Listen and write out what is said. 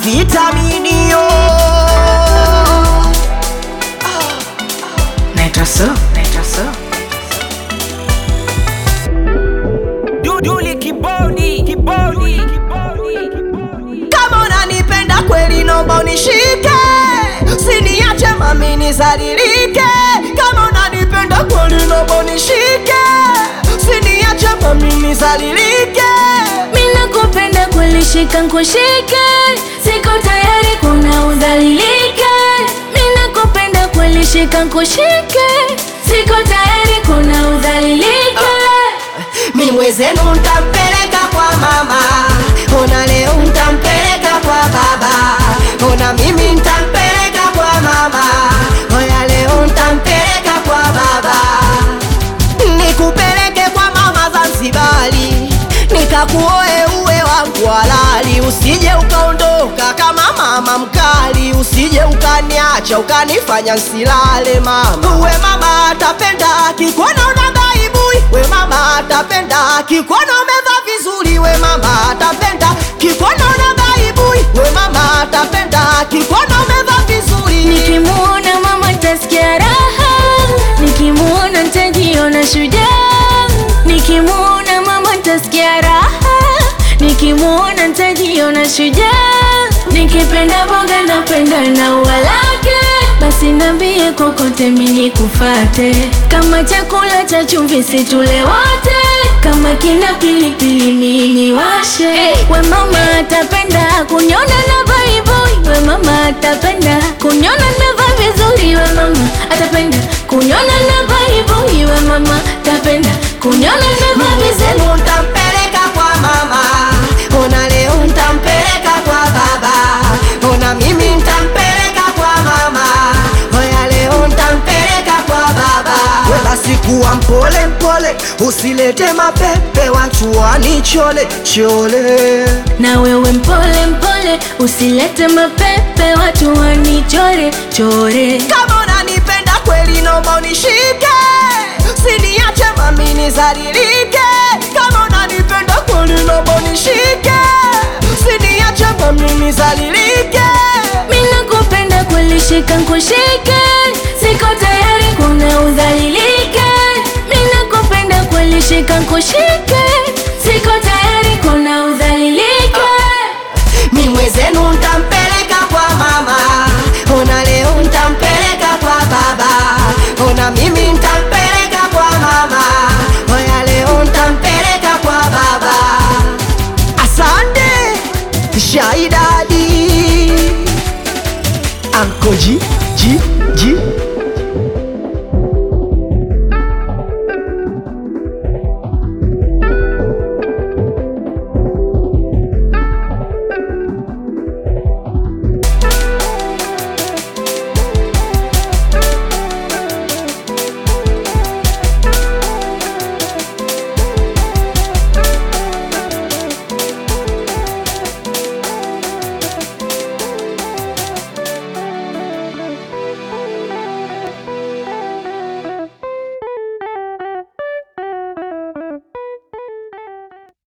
Vitaminio Naitwa So. Duli kibodi. kama unanipenda kweli nomba unishike, usiniache mami nizalilike. Kama unanipenda kweli nomba unishike, usiniache mami nizalilike. Mina kupenda kweli shika nkushike, siko tayari kuna udhalilike. Mina kupenda kweli shika nkushike, siko tayari kuna udhalilike. Mi mwezenu ntampeleka kwa mama, ona leo ntampeleka kwa baba. Ona mimi ntampeleka kwa mama, oya leo ntampeleka kwa baba. Nikupeleke kwa mama Zanzibari, nikakuoe uwe wangu halali. Usije ukaondoka kama mama mkali, usije ukaniacha ukanifanya nsilale mama. Uwe mama atapenda kikuona una baibui, we mama atapenda kikuona umeva vizuri, we mama atapenda kikuona una baibui, we mama atapenda kikuona umeva vizuri. Nikimuona mama nitasikia raha, nikimuona nitajiona shujaa. Nikimuona mama nitasikia raha, nikimuona nitajiona shujaa. Nikipenda boga napenda na ua lake, basi nambie kokote mimi kufate. Kama chakula cha chumvi situle wote, kama kina pilipili mimi washe. We mama atapenda kunyona na baibui, we mama atapenda kunyona nimevaa vizuri. We mama atapenda kunyona na baibui, we mama atapenda kunyona nimevaa vizuri. Leo ntampeleka kwa mama, ona leo ntampeleka kwa baba. Ona mimi ntampeleka kwa mama, oya leo ntampeleka kwa baba. We basi kuwa mpole mpole, usilete mapepe watu wanichole chole. Na wewe mpole mpole, usilete mapepe watu wanichore chore. Kama unanipenda kweli nomba unishike, usiniache mami nizalilike. Kama unanipenda kweli nomba unishike, usiniache mami nizalilike. Mina kupenda kweli shika nkushike, siko tayari kuna udhalilike. Mina kupenda kweli shika nkushike, siko tayari kuna udhalilike. Mi mwezenu ntampeleka kwa mama, ona leo ntampeleka kwa baba. Ona mimi ntampeleka kwa mama, oya leo ntampeleka kwa baba. Asante Shaidadi Anko G